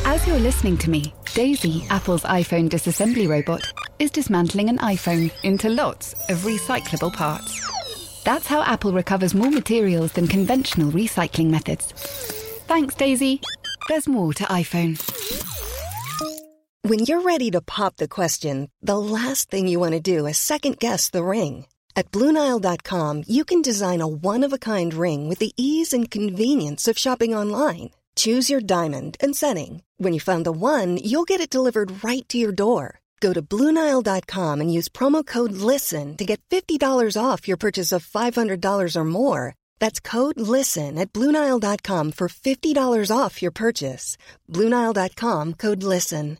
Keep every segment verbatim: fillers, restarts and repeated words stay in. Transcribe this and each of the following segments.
As you're listening to me, Daisy, Apple's iPhone disassembly robot, is dismantling an iPhone into lots of recyclable parts. That's how Apple recovers more materials than conventional recycling methods. Thanks, Daisy. There's more to iPhone. When you're ready to pop the question, the last thing you want to do is second-guess the ring. At Blue Nile dot com, you can design a one-of-a-kind ring with the ease and convenience of shopping online. Choose your diamond and setting. When you find the one, you'll get it delivered right to your door. Go to Blue Nile dot com and use promo code LISTEN to get fifty dollars off your purchase of five hundred dollars or more. That's code LISTEN at Blue Nile dot com for fifty dollars off your purchase. Blue Nile dot com, code LISTEN.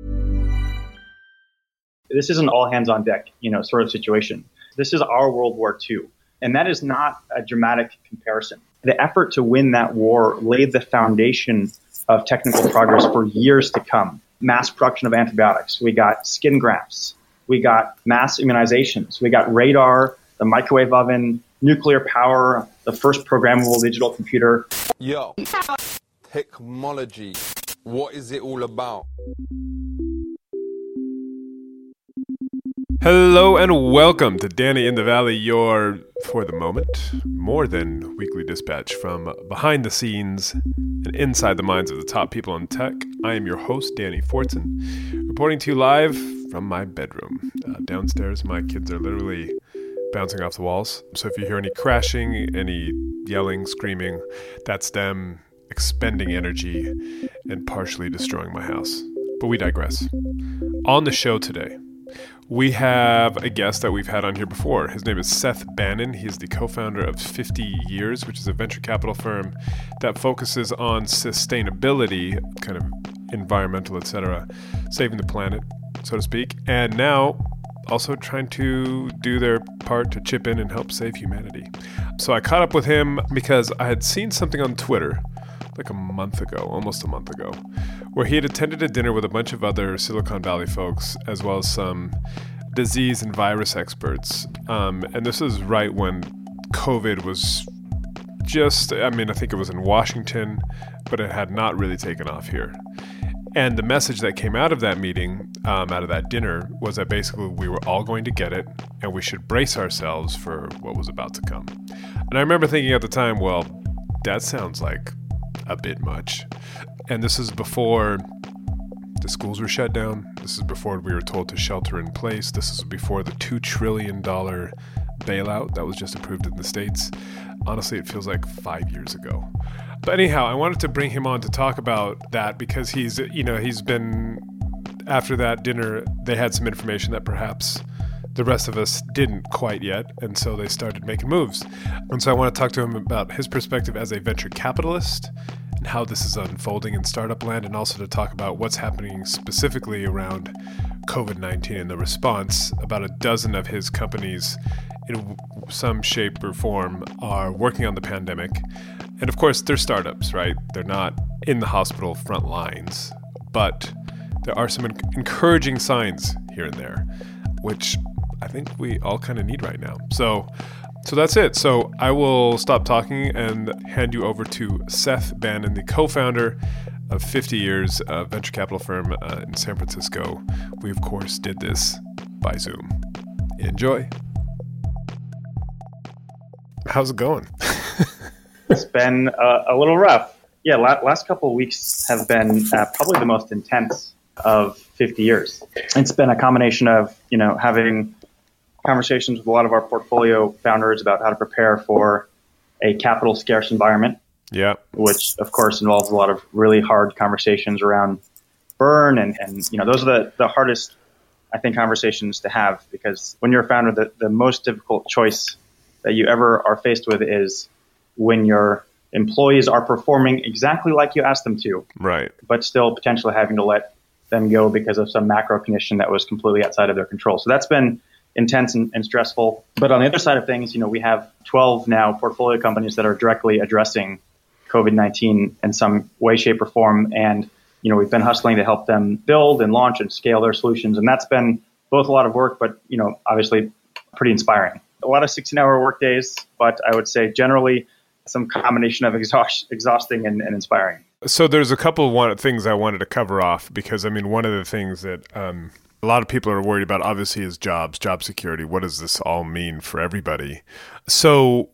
This is an all hands on deck, you know, sort of situation. This is our World War Two, and that is not a dramatic comparison. The effort to win that war laid the foundation of technical progress for years to come. Mass production of antibiotics. We got skin grafts. We got mass immunizations. We got radar, the microwave oven, nuclear power, the first programmable digital computer. Yo, technology. What is it all about? Hello and welcome to Danny in the Valley, your, for the moment, more than weekly dispatch from behind the scenes and inside the minds of the top people in tech. I am your host, Danny Fortson, reporting to you live from my bedroom. Uh, downstairs, my kids are literally bouncing off the walls. So if you hear any crashing, any yelling, screaming, that's them expending energy and partially destroying my house. But we digress. On the show today, we have a guest that we've had on here before. His name is Seth Bannon. He's the co-founder of fifty years, which is a venture capital firm that focuses on sustainability, kind of environmental, et cetera, saving the planet, so to speak. And now also trying to do their part to chip in and help save humanity. So I caught up with him because I had seen something on Twitter like a month ago, almost a month ago, where he had attended a dinner with a bunch of other Silicon Valley folks, as well as some disease and virus experts. Um, and this is right when COVID was just, I mean, I think it was in Washington, but it had not really taken off here. And the message that came out of that meeting, um, out of that dinner, was that basically we were all going to get it, and we should brace ourselves for what was about to come. And I remember thinking at the time, well, that sounds like a bit much. And this is before the schools were shut down. This is before we were told to shelter in place. This is before the two trillion dollars bailout that was just approved in the States. Honestly, it feels like five years ago. But anyhow, I wanted to bring him on to talk about that because he's, you know, he's been, after that dinner, they had some information that perhaps the rest of us didn't quite yet, and so they started making moves. And so I want to talk to him about his perspective as a venture capitalist and how this is unfolding in startup land, and also to talk about what's happening specifically around COVID nineteen and the response. About a dozen of his companies in some shape or form are working on the pandemic. And of course, they're startups, right? They're not in the hospital front lines, but there are some encouraging signs here and there, which I think we all kind of need right now. So so that's it. So I will stop talking and hand you over to Seth Bannon, the co-founder of fifty years, a venture capital firm uh, in San Francisco. We, of course, did this by Zoom. Enjoy. How's it going? It's been uh, a little rough. Yeah, la- last couple of weeks have been uh, probably the most intense of fifty years. It's been a combination of, you know, having conversations with a lot of our portfolio founders about how to prepare for a capital scarce environment. Yeah. Which of course involves a lot of really hard conversations around burn. And, and you know, those are the, the hardest, I think, conversations to have, because when you're a founder, the, the most difficult choice that you ever are faced with is when your employees are performing exactly like you asked them to. Right. But still potentially having to let them go because of some macro condition that was completely outside of their control. So that's been intense and, and stressful. But on the other side of things, you know, we have twelve now portfolio companies that are directly addressing COVID nineteen in some way, shape, or form. And, you know, we've been hustling to help them build and launch and scale their solutions. And that's been both a lot of work, but, you know, obviously pretty inspiring. A lot of sixteen-hour work days, but I would say generally some combination of exhaust, exhausting and, and inspiring. So there's a couple of one, things I wanted to cover off because, I mean, one of the things that um, a lot of people are worried about, obviously, is jobs, job security. What does this all mean for everybody? So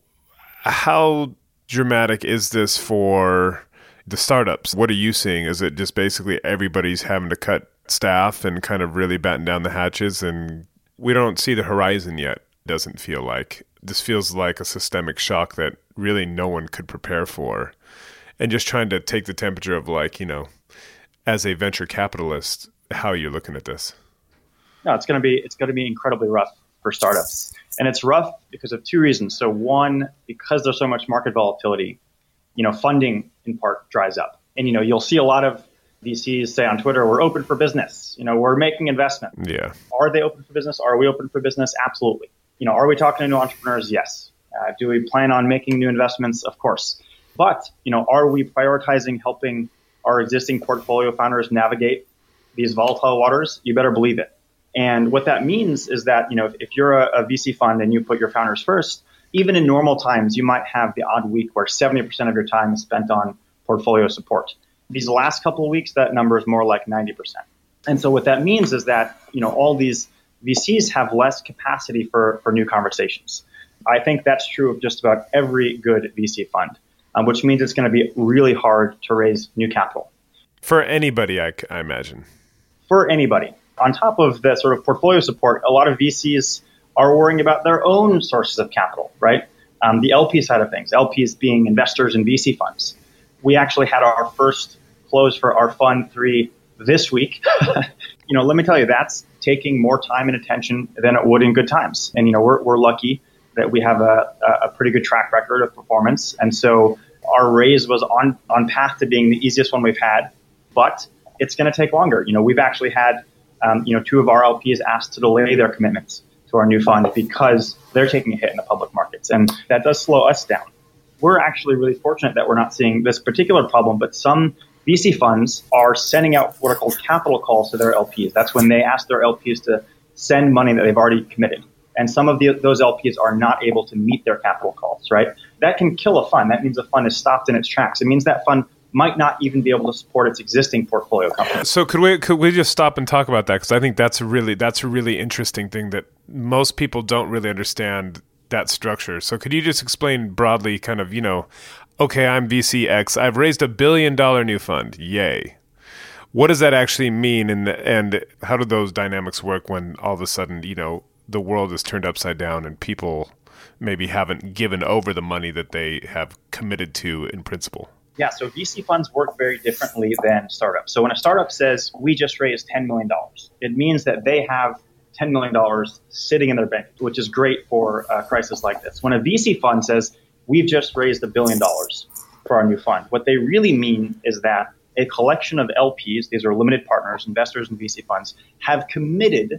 how dramatic is this for the startups? What are you seeing? Is it just basically everybody's having to cut staff and kind of really batten down the hatches, and we don't see the horizon yet, doesn't feel like. This feels like a systemic shock that really no one could prepare for. And just trying to take the temperature of, like, you know, as a venture capitalist, how you're looking at this. No, it's going to be it's going to be incredibly rough for startups. And it's rough because of two reasons. So one, because there's so much market volatility, you know, funding in part dries up. And, you know, you'll see a lot of V Cs say on Twitter, we're open for business. You know, we're making investment. Yeah. Are they open for business? Are we open for business? Absolutely. You know, are we talking to new entrepreneurs? Yes. Uh, do we plan on making new investments? Of course. But, you know, are we prioritizing helping our existing portfolio founders navigate these volatile waters? You better believe it. And what that means is that, you know, if, if you're a, a V C fund and you put your founders first, even in normal times, you might have the odd week where seventy percent of your time is spent on portfolio support. These last couple of weeks, that number is more like ninety percent. And so what that means is that, you know, all these V Cs have less capacity for, for new conversations. I think that's true of just about every good V C fund. Um, which means it's going to be really hard to raise new capital. For anybody, I, I imagine. For anybody. On top of the sort of portfolio support, a lot of V Cs are worrying about their own sources of capital, right? Um, the L P side of things, L Ps being investors in V C funds. We actually had our first close for our Fund three this week. You know, let me tell you, that's taking more time and attention than it would in good times. And, you know, we're we're lucky that we have a, a pretty good track record of performance. And so our raise was on, on path to being the easiest one we've had, but it's going to take longer. You know, we've actually had, um, you know, two of our L Ps asked to delay their commitments to our new fund because they're taking a hit in the public markets. And that does slow us down. We're actually really fortunate that we're not seeing this particular problem, but some V C funds are sending out what are called capital calls to their L Ps. That's when they ask their L Ps to send money that they've already committed. And some of the, those L Ps are not able to meet their capital calls, right? That can kill a fund. That means a fund is stopped in its tracks. It means that fund might not even be able to support its existing portfolio companies. So could we could we just stop and talk about that? Because I think that's a really that's a really interesting thing that most people don't really understand that structure. So could you just explain broadly, kind of, you know, okay, I'm V C X. I've raised a billion dollar new fund. Yay. What does that actually mean, and and how do those dynamics work when all of a sudden, you know, the world is turned upside down and people maybe haven't given over the money that they have committed to in principle? Yeah, so V C funds work very differently than startups. So when a startup says, we just raised ten million dollars, it means that they have ten million dollars sitting in their bank, which is great for a crisis like this. When a V C fund says, we've just raised a billion dollars for our new fund, what they really mean is that a collection of L Ps, these are limited partners, investors in V C funds, have committed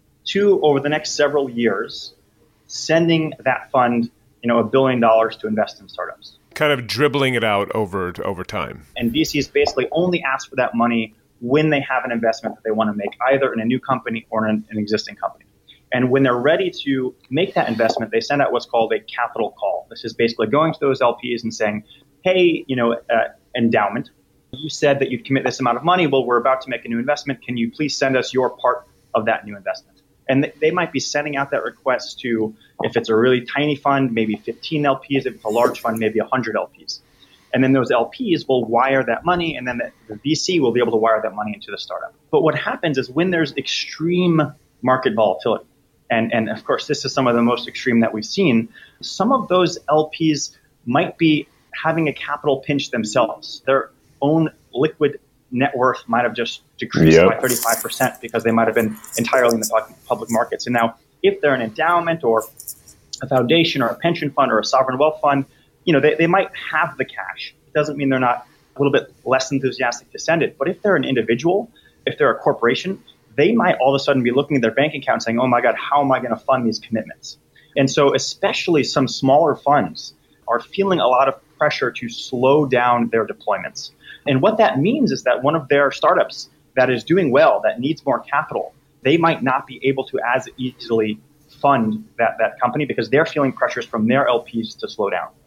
to, over the next several years, sending that fund, you know, a billion dollars to invest in startups. Kind of dribbling it out over over time. And V Cs basically only ask for that money when they have an investment that they want to make, either in a new company or in an existing company. And when they're ready to make that investment, they send out what's called a capital call. This is basically going to those L Ps and saying, hey, you know, uh, endowment, you said that you'd commit this amount of money. Well, we're about to make a new investment. Can you please send us your part of that new investment? And they might be sending out that request to, if it's a really tiny fund, maybe fifteen L Ps. If it's a large fund, maybe one hundred L Ps. And then those L Ps will wire that money, and then the, the V C will be able to wire that money into the startup. But what happens is when there's extreme market volatility, and, and of course, this is some of the most extreme that we've seen, some of those L Ps might be having a capital pinch themselves. Their own liquid net worth might have just decreased yep. by thirty-five percent because they might have been entirely in the public markets. And now, if they're an endowment or a foundation or a pension fund or a sovereign wealth fund, you know, they, they might have the cash. It doesn't mean they're not a little bit less enthusiastic to send it. But if they're an individual, if they're a corporation, they might all of a sudden be looking at their bank account and saying, oh my God, how am I going to fund these commitments? And so especially some smaller funds are feeling a lot of pressure to slow down their deployments. And what that means is that one of their startups that is doing well, that needs more capital, they might not be able to as easily fund that, that company because they're feeling pressures from their L Ps to slow down.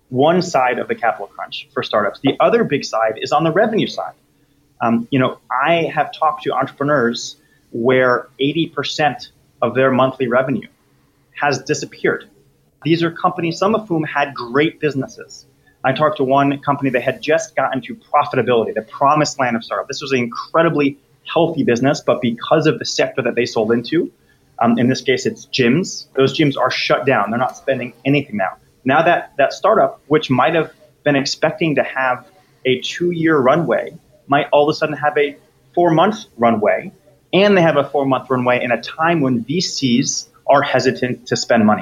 one side of the capital crunch for startups. The other big side is on the revenue side. Um, you know, I have talked to entrepreneurs where eighty percent of their monthly revenue has disappeared. These are companies, some of whom had great businesses. I talked to one company that had just gotten to profitability, the promised land of startup. This was an incredibly healthy business, but because of the sector that they sold into, um, in this case, it's gyms. Those gyms are shut down. They're not spending anything now. Now that that startup, which might have been expecting to have a two-year runway, might all of a sudden have a four-month runway, and they have a four-month runway in a time when V Cs are hesitant to spend money.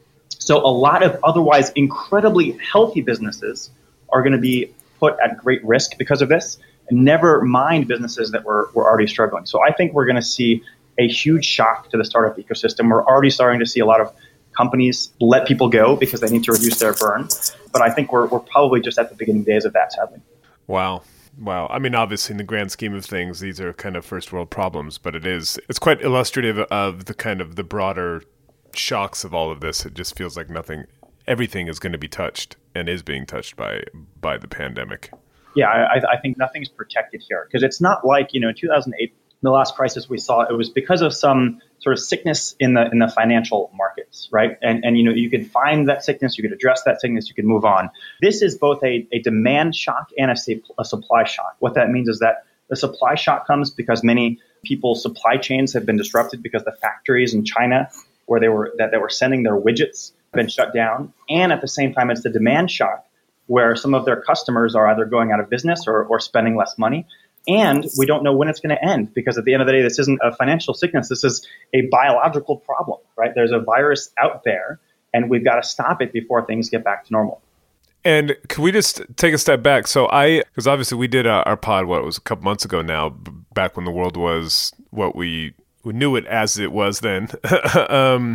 So a lot of otherwise incredibly healthy businesses are going to be put at great risk because of this, and never mind businesses that were, were already struggling. So I think we're going to see a huge shock to the startup ecosystem. We're already starting to see a lot of companies let people go because they need to reduce their burn. But I think we're, we're probably just at the beginning days of that, sadly. Wow. Wow. I mean, obviously, in the grand scheme of things, these are kind of first world problems, but it is, it's quite illustrative of the kind of the broader shocks of all of this. It just feels like nothing, everything is going to be touched and is being touched by, by the pandemic. Yeah, I, I think nothing's protected here because it's not like, you know, in two thousand eight, the last crisis we saw, it was because of some sort of sickness in the in the financial markets, right? And, and you know, you could find that sickness, you could address that sickness, you could move on. This is both a, a demand shock and a, a supply shock. What that means is that the supply shock comes because many people's supply chains have been disrupted because the factories in China where they were that they were sending their widgets have been shut down. And at the same time, it's the demand shock where some of their customers are either going out of business or, or spending less money. And we don't know when it's going to end because at the end of the day, this isn't a financial sickness. This is a biological problem, right? There's a virus out there and we've got to stop it before things get back to normal. And can we just take a step back? So I, because obviously we did our, our pod, what it was a couple months ago now, back when the world was what we, we knew it as it was then. um,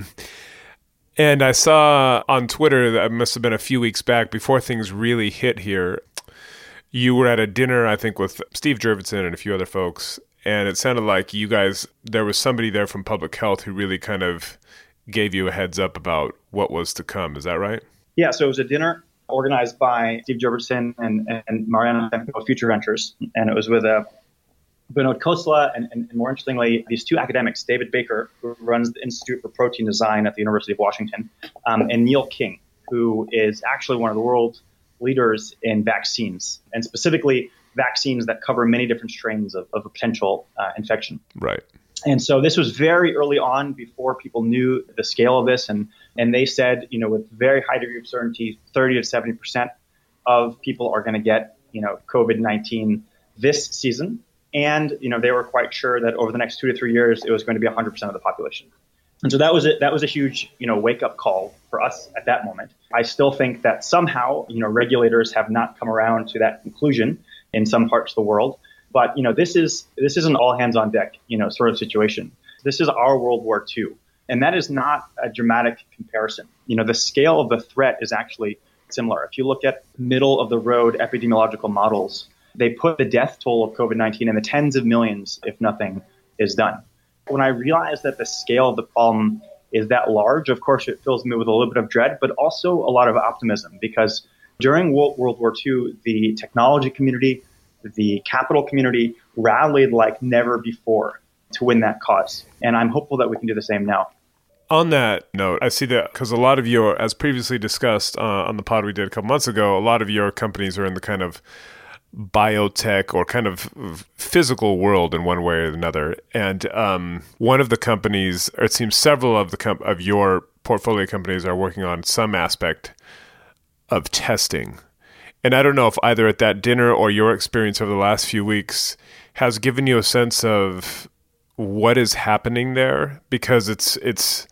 and I saw on Twitter, that must have been a few weeks back before things really hit here, you were at a dinner, I think, with Steve Jurvetson and a few other folks, and it sounded like you guys, there was somebody there from public health who really kind of gave you a heads up about what was to come. Is that right? Yeah, so it was a dinner organized by Steve Jurvetson and, and Mariana of Future Ventures, and it was with uh, Vinod Khosla and, and, and more interestingly, these two academics, David Baker, who runs the Institute for Protein Design at the University of Washington, um, and Neil King, who is actually one of the world's leaders in vaccines, and specifically vaccines that cover many different strains of, of a potential uh, infection. Right. And so this was very early on before people knew the scale of this. And, and they said, you know, with very high degree of certainty, thirty to seventy percent of people are going to get, you know, COVID nineteen this season. And, you know, they were quite sure that over the next two to three years, it was going to be one hundred percent of the population. And so that was a, that was a huge, you know, wake up call for us at that moment. I still think that somehow, you know, regulators have not come around to that conclusion in some parts of the world. But, you know, this is this is an all hands on deck, you know, sort of situation. This is our World War Two. And that is not a dramatic comparison. You know, the scale of the threat is actually similar. If you look at middle of the road epidemiological models, they put the death toll of COVID nineteen in the tens of millions if nothing is done. When I realized that the scale of the problem is that large, of course, it fills me with a little bit of dread, but also a lot of optimism, because during World War Two, the technology community, the capital community rallied like never before to win that cause. And I'm hopeful that we can do the same now. On that note, I see that because a lot of your, as previously discussed uh, on the pod we did a couple months ago, a lot of your companies are in the kind of biotech or kind of physical world in one way or another. And um, one of the companies, or it seems several of the com- of your portfolio companies are working on some aspect of testing. And I don't know if either at that dinner or your experience over the last few weeks has given you a sense of what is happening there, because it's it's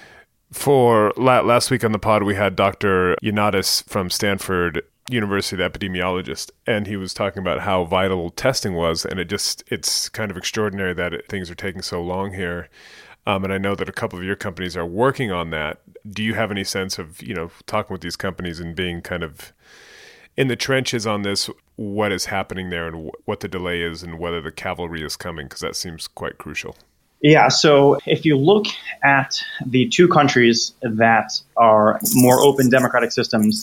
for la- last week on the pod we had Doctor Ioannidis from Stanford University, the epidemiologist, and he was talking about how vital testing was, and it just it's kind of extraordinary that it, things are taking so long here. Um, and I know that a couple of your companies are working on that. Do you have any sense of, you know, talking with these companies and being kind of in the trenches on this, what is happening there and w- what the delay is and whether the cavalry is coming? Because that seems quite crucial. Yeah, so if you look at the two countries that are more open democratic systems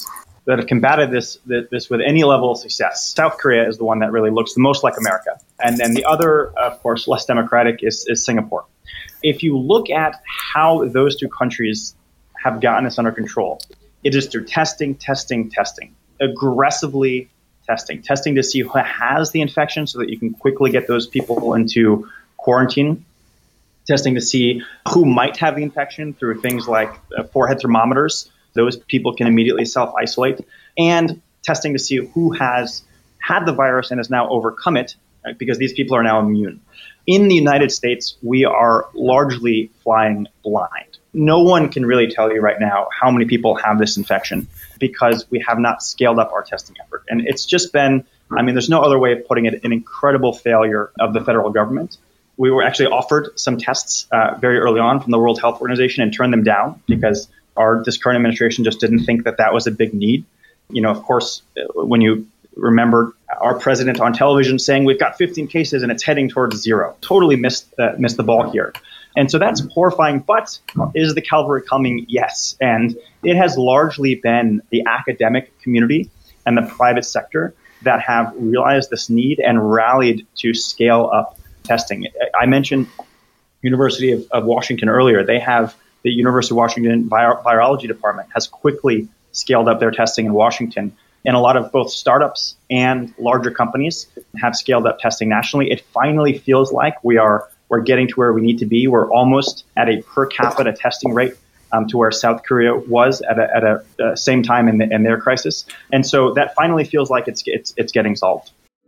that have combated this, this with any level of success. South Korea is the one that really looks the most like America. And then the other, of course, less democratic is, is Singapore. If you look at how those two countries have gotten this under control, it is through testing, testing, testing, aggressively testing, testing to see who has the infection so that you can quickly get those people into quarantine, testing to see who might have the infection through things like uh, forehead thermometers. Those people can immediately self-isolate, and testing to see who has had the virus and has now overcome it, right, because these people are now immune. In the United States, we are largely flying blind. No one can really tell you right now how many people have this infection because we have not scaled up our testing effort. And it's just been, I mean, there's no other way of putting it, an incredible failure of the federal government. We were actually offered some tests uh, very early on from the World Health Organization and turned them down because our this current administration just didn't think that that was a big need. You know, of course, when you remember our president on television saying we've got fifteen cases and it's heading towards zero, totally missed uh, missed the ball here. And so that's horrifying. But is the cavalry coming? Yes. And it has largely been the academic community and the private sector that have realized this need and rallied to scale up testing. I mentioned University of, of Washington earlier. They have the University of Washington Vir- Virology Department has quickly scaled up their testing in Washington. And a lot of both startups and larger companies have scaled up testing nationally. It finally feels like we are we're getting to where we need to be. We're almost at a per capita testing rate um, to where South Korea was at a, at a uh, same time in, the, in their crisis. And so that finally feels like it's it's it's getting solved.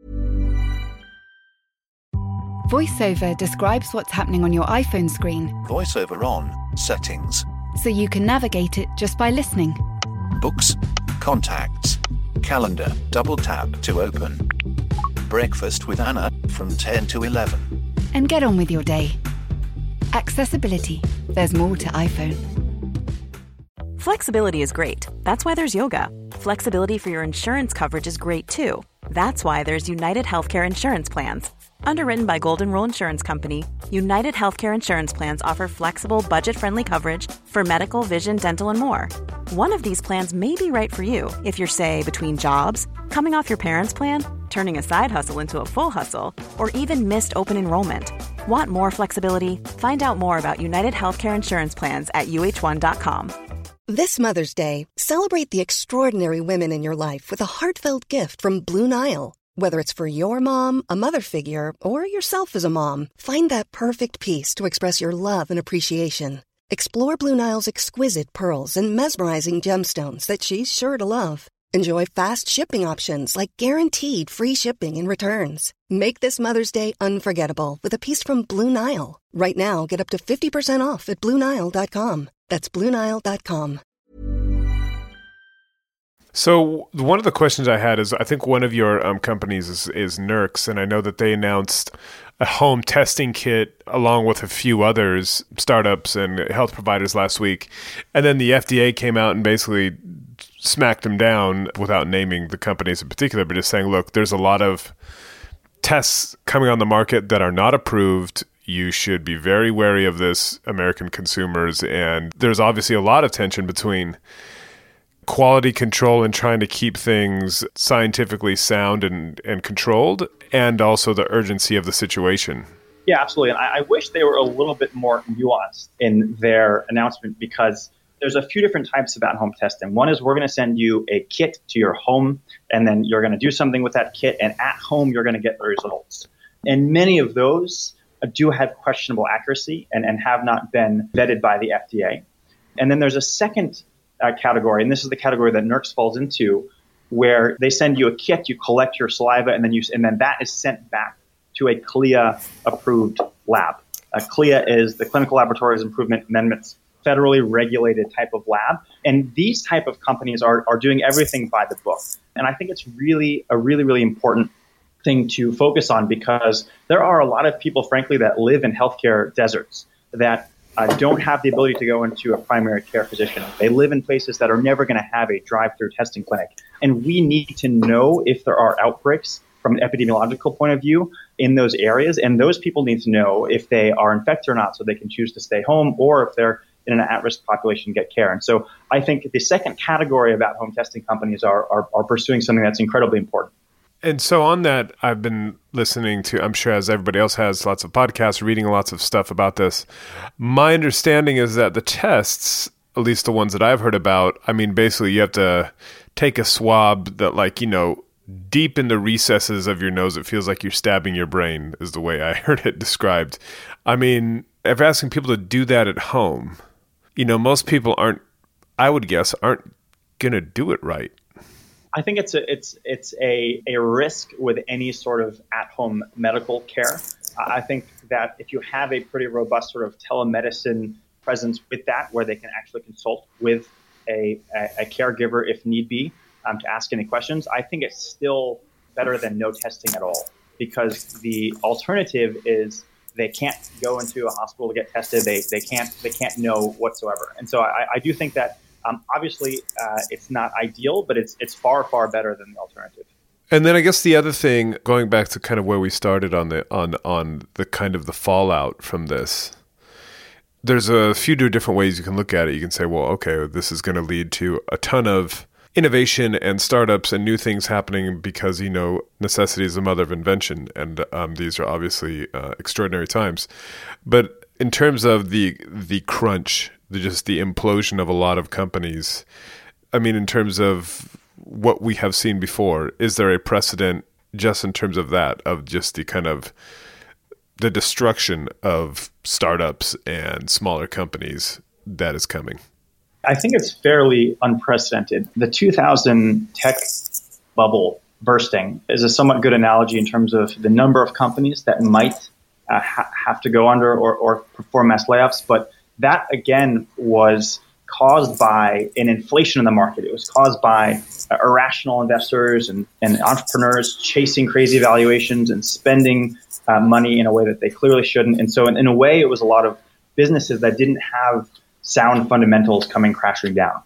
VoiceOver describes what's happening on your iPhone screen. VoiceOver on, settings. So you can navigate it just by listening. Books, contacts, calendar, double tap to open. Breakfast with Anna from ten to eleven. And get on with your day. Accessibility. There's more to iPhone. Flexibility is great. That's why there's yoga. Flexibility for your insurance coverage is great too. That's why there's United Healthcare Insurance Plans. Underwritten by Golden Rule Insurance Company, United Healthcare Insurance Plans offer flexible, budget-friendly coverage for medical, vision, dental, and more. One of these plans may be right for you if you're, say, between jobs, coming off your parents' plan, turning a side hustle into a full hustle, or even missed open enrollment. Want more flexibility? Find out more about United Healthcare Insurance Plans at U H one dot com. This Mother's Day, celebrate the extraordinary women in your life with a heartfelt gift from Blue Nile. Whether it's for your mom, a mother figure, or yourself as a mom, find that perfect piece to express your love and appreciation. Explore Blue Nile's exquisite pearls and mesmerizing gemstones that she's sure to love. Enjoy fast shipping options like guaranteed free shipping and returns. Make this Mother's Day unforgettable with a piece from Blue Nile. Right now, get up to fifty percent off at Blue Nile dot com. That's Blue Nile dot com. So one of the questions I had is, I think one of your um, companies is, is Nurx, and I know that they announced a home testing kit along with a few others, startups and health providers last week. And then the F D A came out and basically smacked them down without naming the companies in particular, but just saying, look, there's a lot of tests coming on the market that are not approved. You should be very wary of this, American consumers. And there's obviously a lot of tension between quality control and trying to keep things scientifically sound and, and controlled, and also the urgency of the situation. Yeah, absolutely. And I, I wish they were a little bit more nuanced in their announcement, because there's a few different types of at-home testing. One is we're going to send you a kit to your home, and then you're going to do something with that kit, and at home you're going to get the results. And many of those do have questionable accuracy and, and have not been vetted by the F D A. And then there's a second Uh, category, and this is the category that Nurx falls into, where they send you a kit, you collect your saliva, and then you and then that is sent back to a C L I A-approved lab. Uh, C L I A is the Clinical Laboratories Improvement Amendments, federally regulated type of lab, and these type of companies are are doing everything by the book. And I think it's really a really really important thing to focus on, because there are a lot of people, frankly, that live in healthcare deserts that Uh, don't have the ability to go into a primary care physician. They live in places that are never going to have a drive-through testing clinic. And we need to know if there are outbreaks from an epidemiological point of view in those areas. And those people need to know if they are infected or not, so they can choose to stay home, or if they're in an at-risk population get care. And so I think the second category of at-home testing companies are, are, are pursuing something that's incredibly important. And so on that, I've been listening to, I'm sure as everybody else has, lots of podcasts, reading lots of stuff about this. My understanding is that the tests, at least the ones that I've heard about, I mean, basically you have to take a swab that, like, you know, deep in the recesses of your nose, it feels like you're stabbing your brain, is the way I heard it described. I mean, if asking people to do that at home, you know, most people aren't, I would guess, aren't going to do it right. I think it's a it's it's a, a risk with any sort of at-home medical care. I think that if you have a pretty robust sort of telemedicine presence with that, where they can actually consult with a, a, a caregiver if need be um, to ask any questions, I think it's still better than no testing at all, because the alternative is they can't go into a hospital to get tested. They they can't they can't know whatsoever. And so I, I do think that. Um, obviously, uh, it's not ideal, but it's it's far, far better than the alternative. And then I guess the other thing, going back to kind of where we started on the on on the kind of the fallout from this, there's a few different ways you can look at it. You can say, well, okay, this is going to lead to a ton of innovation and startups and new things happening because, you know, necessity is the mother of invention, and um, these are obviously uh, extraordinary times. But in terms of the the crunch, the, just the implosion of a lot of companies, I mean, in terms of what we have seen before, is there a precedent just in terms of that, of just the kind of the destruction of startups and smaller companies that is coming? I think it's fairly unprecedented. The two thousand tech bubble bursting is a somewhat good analogy in terms of the number of companies that might uh, ha- have to go under or, or perform mass layoffs. But that, again, was caused by an inflation in the market. It was caused by uh, irrational investors and, and entrepreneurs chasing crazy valuations and spending uh, money in a way that they clearly shouldn't. And so in, in a way, it was a lot of businesses that didn't have sound fundamentals coming crashing down.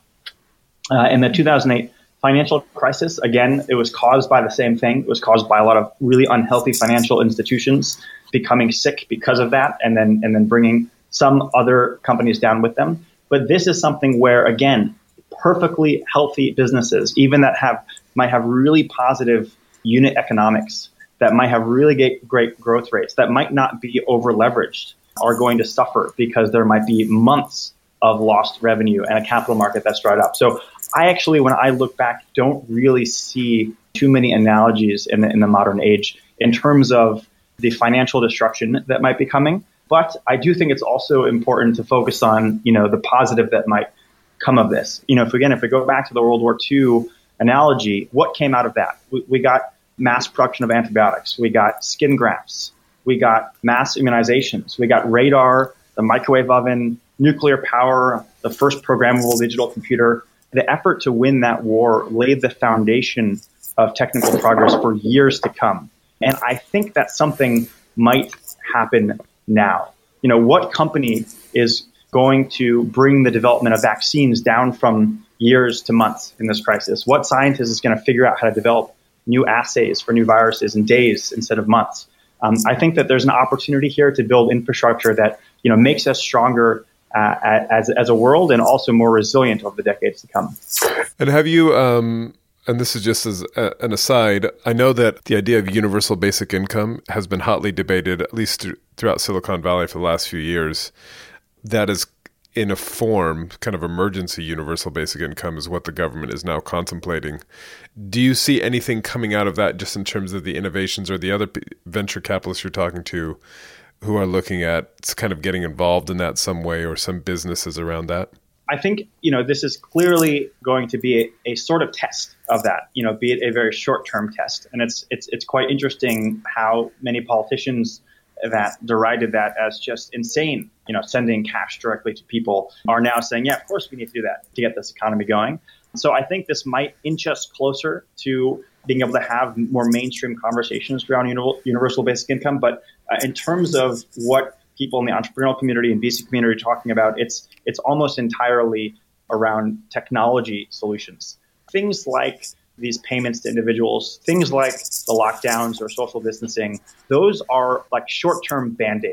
Uh, in the two thousand eight financial crisis, again, it was caused by the same thing. It was caused by a lot of really unhealthy financial institutions becoming sick because of that, and then and then bringing some other companies down with them. But this is something where, again, perfectly healthy businesses, even that have might have really positive unit economics, that might have really great, great growth rates, that might not be over leveraged, are going to suffer because there might be months of lost revenue and a capital market that's dried up. So I actually, when I look back, don't really see too many analogies in the, in the modern age in terms of the financial destruction that might be coming. But I do think it's also important to focus on, you know, the positive that might come of this. You know, if again, if we go back to the World War Two analogy, what came out of that? We, we got mass production of antibiotics. We got skin grafts. We got mass immunizations. We got radar, the microwave oven, nuclear power, the first programmable digital computer. The effort to win that war laid the foundation of technical progress for years to come. And I think that something might happen now. You know, what company is going to bring the development of vaccines down from years to months in this crisis? What scientist is going to figure out how to develop new assays for new viruses in days instead of months? Um, I think that there's an opportunity here to build infrastructure that, you know, makes us stronger uh, as as a world and also more resilient over the decades to come. And have you, um, and this is just as a, an aside, I know that the idea of universal basic income has been hotly debated, at least th- throughout Silicon Valley for the last few years. That is, in a form, kind of emergency universal basic income is what the government is now contemplating. Do you see anything coming out of that just in terms of the innovations or the other p- venture capitalists you're talking to who are looking at kind of getting involved in that some way, or some businesses around that? I think, you know, this is clearly going to be a, a sort of test of that, you know, be it a very short-term test. And it's it's it's quite interesting how many politicians that derided that as just insane, you know, sending cash directly to people, are now saying, yeah, of course we need to do that to get this economy going. So I think this might inch us closer to being able to have more mainstream conversations around universal basic income. But uh, in terms of what people in the entrepreneurial community and V C community are talking about, it's it's almost entirely around technology solutions. Things like these payments to individuals, things like the lockdowns or social distancing, those are like short-term band-aids.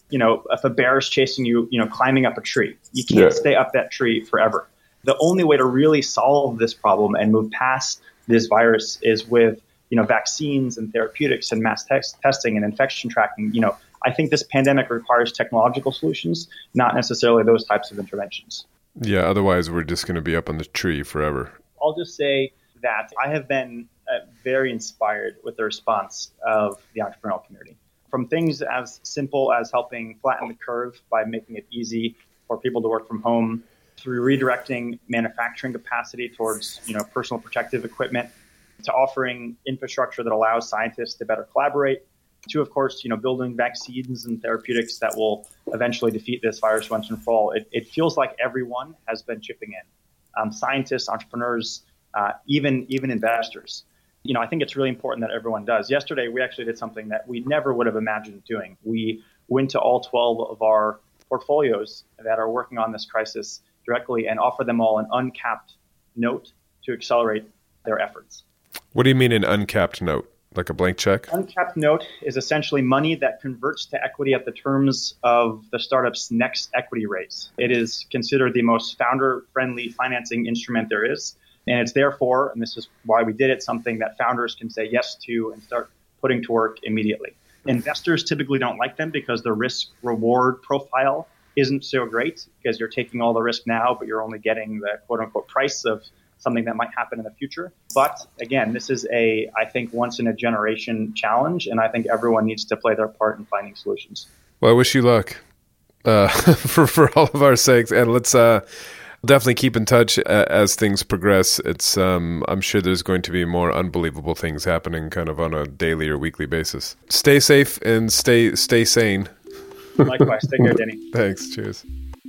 You know, if a bear is chasing you, you know, climbing up a tree, you can't yeah. stay up that tree forever. The only way to really solve this problem and move past this virus is with, you know, vaccines and therapeutics and mass te- testing and infection tracking. You know, I think this pandemic requires technological solutions, not necessarily those types of interventions. Yeah, otherwise we're just going to be up on the tree forever. I'll just say that I have been uh, very inspired with the response of the entrepreneurial community. From things as simple as helping flatten the curve by making it easy for people to work from home, through redirecting manufacturing capacity towards, you know, personal protective equipment, to offering infrastructure that allows scientists to better collaborate, to, of course, you know, building vaccines and therapeutics that will eventually defeat this virus once and for all. It, it feels like everyone has been chipping in. Um, scientists, entrepreneurs, uh, even even investors. You know, I think it's really important that everyone does. Yesterday, we actually did something that we never would have imagined doing. We went to all twelve of our portfolios that are working on this crisis directly and offer them all an uncapped note to accelerate their efforts. What do you mean an uncapped note? Like a blank check? Uncapped note is essentially money that converts to equity at the terms of the startup's next equity raise. It is considered the most founder-friendly financing instrument there is. And it's therefore, and this is why we did it, something that founders can say yes to and start putting to work immediately. Investors typically don't like them because the risk-reward profile isn't so great because you're taking all the risk now, but you're only getting the quote-unquote price of something that might happen in the future. But again, this is a, I think, once-in-a-generation challenge, and I think everyone needs to play their part in finding solutions. Well, I wish you luck uh, for, for all of our sakes, and let's... Uh, Definitely keep in touch as things progress. It's um, I'm sure there's going to be more unbelievable things happening kind of on a daily or weekly basis. Stay safe and stay stay sane. Likewise. Take care, Denny. Thanks. Cheers.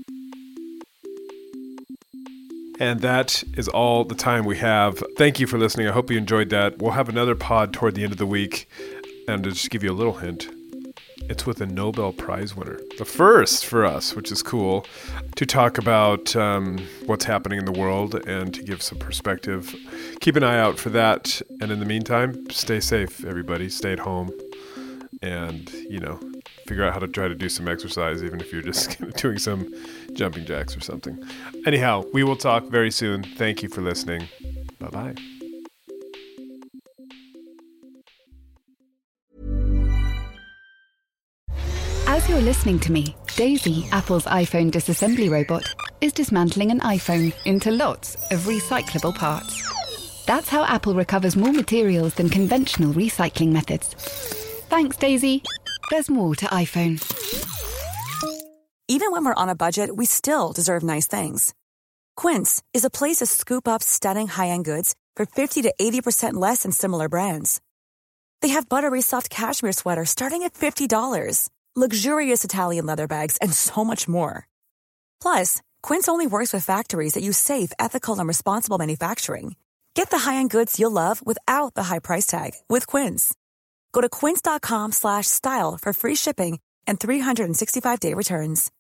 And that is all the time we have. Thank you for listening. I hope you enjoyed that. We'll have another pod toward the end of the week. And to just give you a little hint, it's with a Nobel Prize winner. The first for us, which is cool, to talk about um, what's happening in the world and to give some perspective. Keep an eye out for that. And in the meantime, stay safe, everybody. Stay at home. And, you know, figure out how to try to do some exercise, even if you're just doing some jumping jacks or something. Anyhow, we will talk very soon. Thank you for listening. Bye-bye. As you're listening to me, Daisy, Apple's iPhone disassembly robot, is dismantling an iPhone into lots of recyclable parts. That's how Apple recovers more materials than conventional recycling methods. Thanks, Daisy. There's more to iPhone. Even when we're on a budget, we still deserve nice things. Quince is a place to scoop up stunning high-end goods for fifty to eighty percent less than similar brands. They have buttery soft cashmere sweaters starting at fifty dollars, luxurious Italian leather bags, and so much more. Plus, Quince only works with factories that use safe, ethical, and responsible manufacturing. Get the high-end goods you'll love without the high price tag with Quince. Go to quince.com slash style for free shipping and three sixty-five day returns.